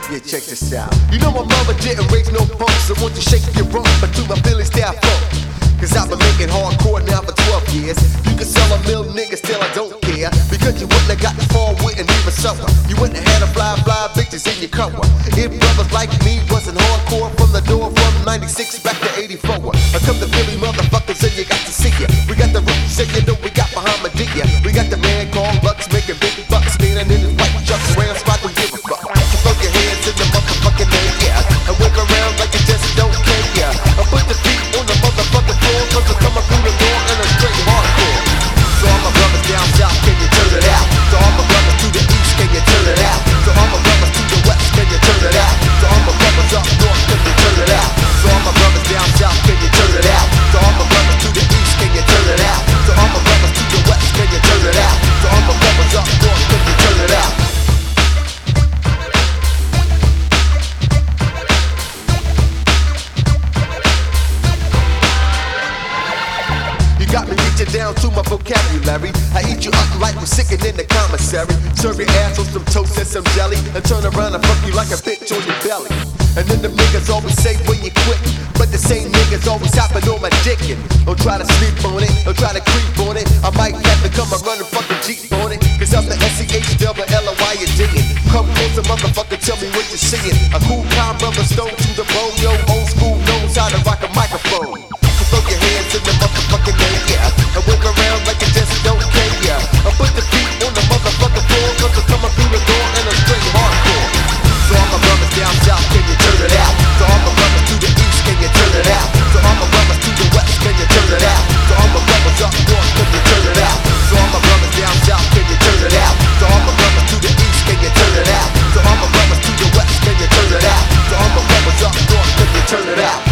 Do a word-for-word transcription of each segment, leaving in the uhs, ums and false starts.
Yeah, check this out. You know my mama didn't raise no punk, so won't you shake your rump, but do my feelings stay funk. Cause I've been making hardcore now for twelve years. You can sell a mill niggas still I don't care. Because you wouldn't have got the far with and even summer. You wouldn't have had a fly fly bitches in your cover. If brothers like me wasn't hardcore from the door from ninety-six back to eighty-four. I come to Philly motherfuckers and you got to see ya. We got the roots and you know we got Bahamadia. We got the man called Lux making big bucks, standing in his white chucks around spot don't give a fuck. So throw your hands in the motherfucking air, yeah. And whip around like you just don't care, yeah. I put the feet on the motherfucking floor, cause I'm coming through the door and I'm straight hardcore. So all my brothers down south, can you turn it out? So all my brothers to the east, can you turn it out? So all my brothers to the west, can you turn it out? So all my brothers up north, can you turn it out? So all my brothers down south, can you turn it out? So all my brothers to the east, can you turn it out? So all my brothers to the west, can you turn it out? So all my brothers up north, can you turn it out? You got me reaching down to my vocabulary. I eat you up like we're sicking in the commissary. Serve your ass with some toast and some jelly, and turn around and fuck you like a bitch on your belly. And then the niggas always say when you quit, but the same niggas always hopping on my dickin'. Don't try to sleep on it, don't try to creep on it. I might have to come and run a fucking Jeep on it. Cause I'm the S C H double L O Y you diggin'. Come closer, motherfucker, tell me what you're seeing. A cool calm brother stone to the bone, yo, old school knows how to rock a microphone. Throw your hands in the motherfucking air, yeah. And whip around like you just don't care, yeah. I put the feet on the motherfucking floor, cause I'm coming through the door and I'm straight hardcore. So all my brothers down south, can you turn it out? So all my brothers to the east, can you turn it out? So all my brothers to the west, can you turn it out? So all my brothers up north, can you turn it out? So all my brothers down south, can you turn it out? So all my brothers to the east, can you turn it out? So all my brothers to the west, can you turn it out? So all my brothers up north, can you turn it out?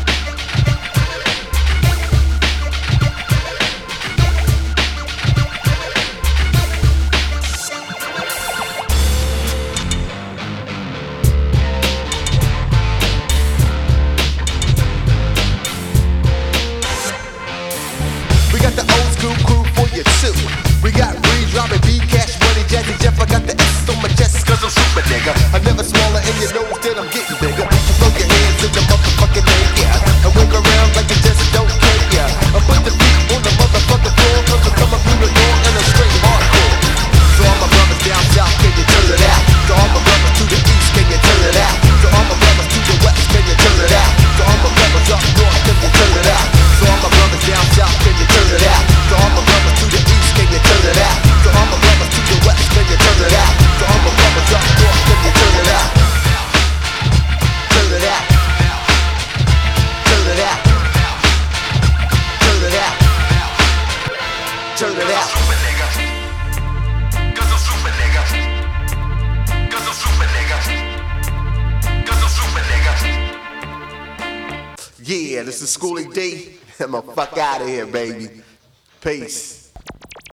We got the old school crew for you too. We got Breeze, Robin, B, Cash, Money, Jazzy Jeff. I got the S on my chest cause I'm super nigga. I never smaller and you know that I'm getting bigger. So throw your hands in the motherfucking air, yeah. And wiggle around like you just don't care, yeah. I put the feet on the motherfucking floor cause I'm coming through the door and I'm straight hardcore. So all my brothers down south, can you turn it out? So all my brothers to the east, can you turn it out? So all my brothers to the west, can you turn it out? So all my brothers up north, can you turn it out? So all my brothers down south, can you turn it out? So all my brothers to the east, can you turn it out? So all my brothers to the west, can you turn it out? So all my brothers up north, can you turn it out? Turn it out. Turn it out. Turn it out. Turn it out. Cause I'm super nigga. Cause I'm super nigga. Cause I'm super nigga. Yeah, this is Schoolie D. I'm a fuck out of here, baby. Peace.